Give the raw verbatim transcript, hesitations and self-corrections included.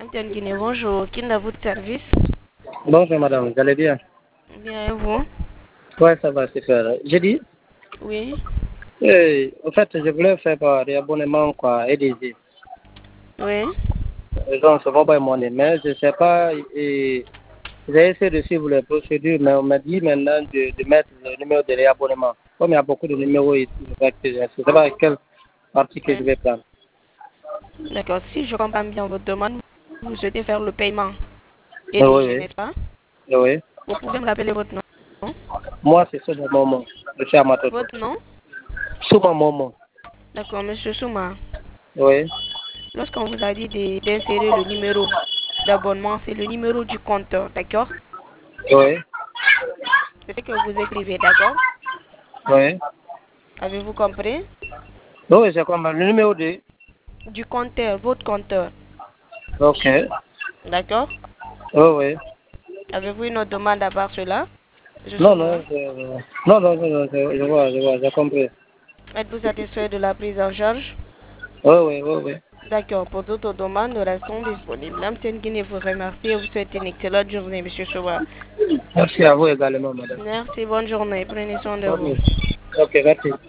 Lamten Guinée, bonjour. Qui est à votre service? Bonjour madame, vous allez bien? Bien, et vous? Ouais, ça va, super. J'ai dit, Oui. euh, en fait, je voulais faire euh, des abonnements, quoi, et des Oui. donc, ça va pas mon mais je sais pas, et j'ai essayé de suivre les procédures, mais on m'a dit maintenant de, de mettre le numéro de réabonnement. Comme il y a beaucoup de numéros ici, je ne sais pas quelle partie que je Oui. vais prendre. D'accord. Si je comprends bien votre demande, vous souhaitez faire le paiement et Oui, D G, oui, n'est-ce pas? oui. Oui. Vous pouvez me rappeler votre nom? Moi, c'est Souma Momo. Je suis à Matoto. Votre nom? Souma Momo. D'accord, monsieur Souma. Oui, Lorsqu'on vous a dit de- d'insérer le numéro d'abonnement, c'est le numéro du compteur, d'accord? oui, C'est ce que vous écrivez, d'accord? oui. Avez-vous compris? Oui, j'ai compris. Le numéro de... Du compteur, votre compteur, Ok. d'accord? Oui, oui. Avez-vous une autre demande à part cela, monsieur Non, Souma? non, je, non, non, non, non, je, je vois, je vois, j'ai compris. Êtes-vous satisfait de la prise en charge? Oui, oui, oui, oui. D'accord, pour d'autres demandes, nous restons disponibles. L'Amtienne Guinée vous remercie et vous souhaite une excellente journée, monsieur Souma. Merci à vous également, madame. Merci, bonne journée. Prenez soin de Ok, vous. ok, merci.